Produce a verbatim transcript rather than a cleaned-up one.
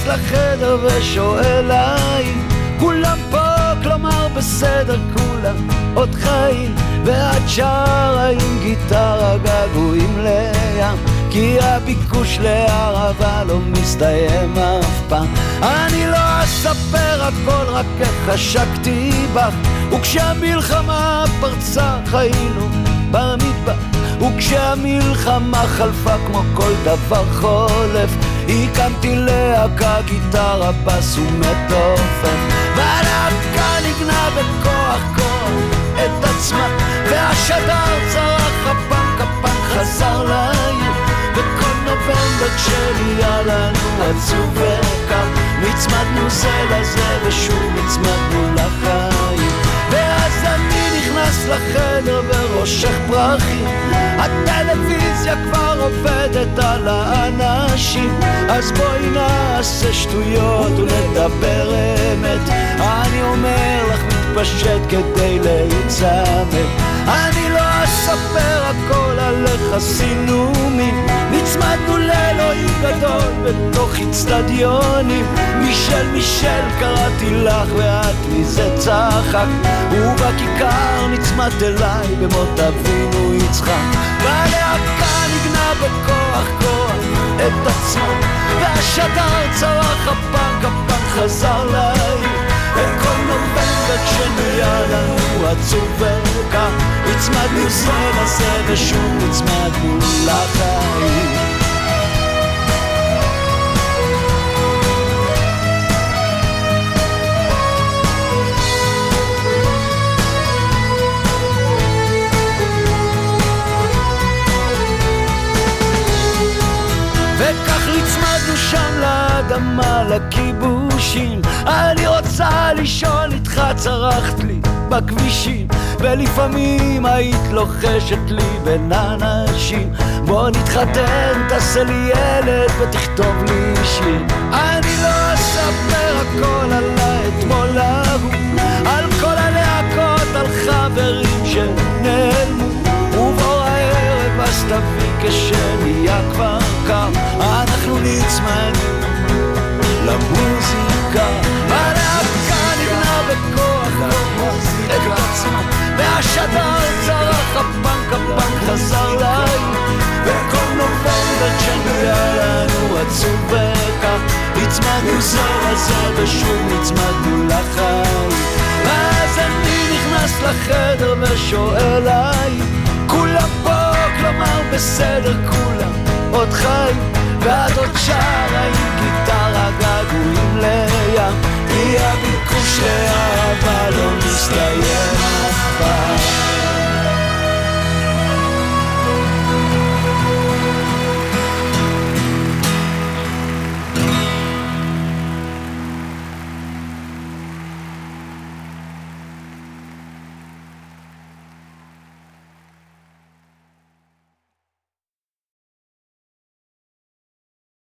לחדר ושואל האם כולם פה, כלומר בסדר, כולם עוד חיים, ואת שרה עם גיטרה געגועים לים, כי הביקוש לערבה לא מסתיים אף פעם. אני לא אספר הכל, רק איך השקתי בך, וכשהמלחמה פרצה חיינו במדבר, וכשהמלחמה חלפה כמו כל דבר חולף, הקמתי להקה, גיטרה, בס ומתופף, והלהקה נגנה בכוח כוח את עצמה, והשדר צרח, הפנק הפנק חזר לעיר, וכל נובמבר כשנהיה לנו עצוב וקר, נצמדנו זה לזה ושוב נצמדנו לחיים. ואז אני נכנס לחדר וראשך פרחים, הטלוויזיה כבר עובדת על האנשים, אז בואי נעשה שטויות ונדבר אמת, אני אומר לך מתפשט כדי להיצמד. אני לא אספר הכל עליך סינומים, נצמדנו לאלוהים גדול בתוך אצטדיונים, מישל מישל קראתי לך ואת מזה צחק, ובכיכר נצמדת אליי במות אבינו יצחק, והלהקה נגנה בכוח כוח את עצמה, והשדר צרח, הפנק הפנק חזר לעיר, וכל נובמבר כשנהיה לנו עצוב וקר, נצמדנו זה לזה ושוב נצמדנו לחיים. וכך נצמדנו שם לאדמה, לכיבושים, אני רוצה לישון איתך, צרחת לי בכבישים, ולפעמים היית לוחשת לי בין אנשים, בוא נתחתן, תעשה לי ילד ותכתוב לי שיר. אני לא אספר הכל על האתמול ההוא, על כל הלהקות, על חברים שנעלמו, ובוא הערב אז תביא כשנהיה כבר קר, אנחנו נצמדנו למוזיקה, הלהקה נגנה בכוח את עצמה, והשדר צרח, הפנק הפנק חזר לעיר, וכל נובמבר כשנהיה לנו עצוב וקר, נצמדנו זה לזה ושוב נצמדנו לחיים. ואז אני נכנס לחדר ושואל האם כולם פה, כלומר בסדר, כולם עוד חיים, ואת עוד שרה עם גיטרה געגועים לים,